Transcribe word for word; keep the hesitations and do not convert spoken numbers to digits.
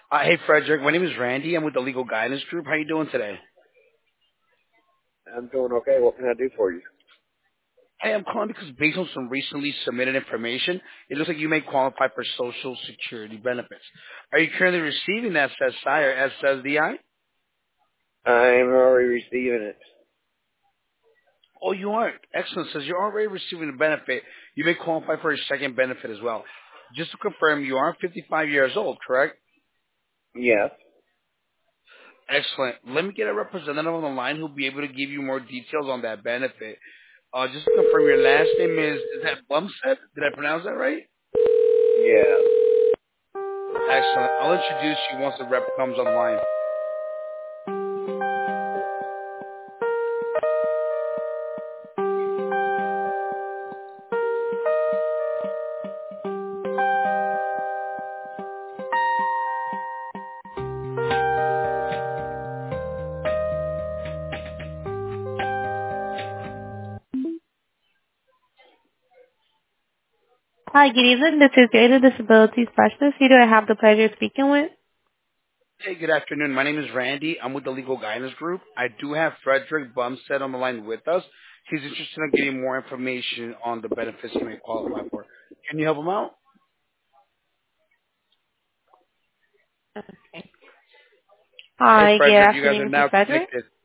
Uh, hey, Frederick. My name is Randy. I'm with the Legal Guidance Group. How you doing today? I'm doing okay. What can I do for you? Hey, I'm calling because based on some recently submitted information, it looks like you may qualify for Social Security benefits. Are you currently receiving S S I or S S D I? I'm already receiving it. Oh, you are. Excellent. Says you're already receiving a benefit. You may qualify for a second benefit as well. Just to confirm, you are fifty-five years old, correct? Yes. Excellent. Let me get a representative on the line who'll be able to give you more details on that benefit. Uh, just to confirm, your last name is, is that Bumstead? Did I pronounce that right? Yes. Excellent. I'll introduce you once the rep comes online. Hi, good evening. This is Data Disability Specialist. Who do I have the pleasure of speaking with? Hey, good afternoon. My name is Randy. I'm with the Legal Guidance Group. I do have Frederick Bumstead on the line with us. He's interested in getting more information on the benefits he may qualify for. Can you help him out? Hey, Hi, good Frederick, you guys are afternoon, Mister now Frederick. connected.